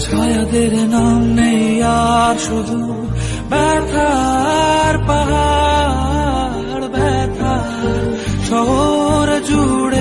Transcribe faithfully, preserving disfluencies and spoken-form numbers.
ছায়াদের নাম নেই আর শুধু ব্যথার পাহাড়, ব্যথার শহর জুড়ে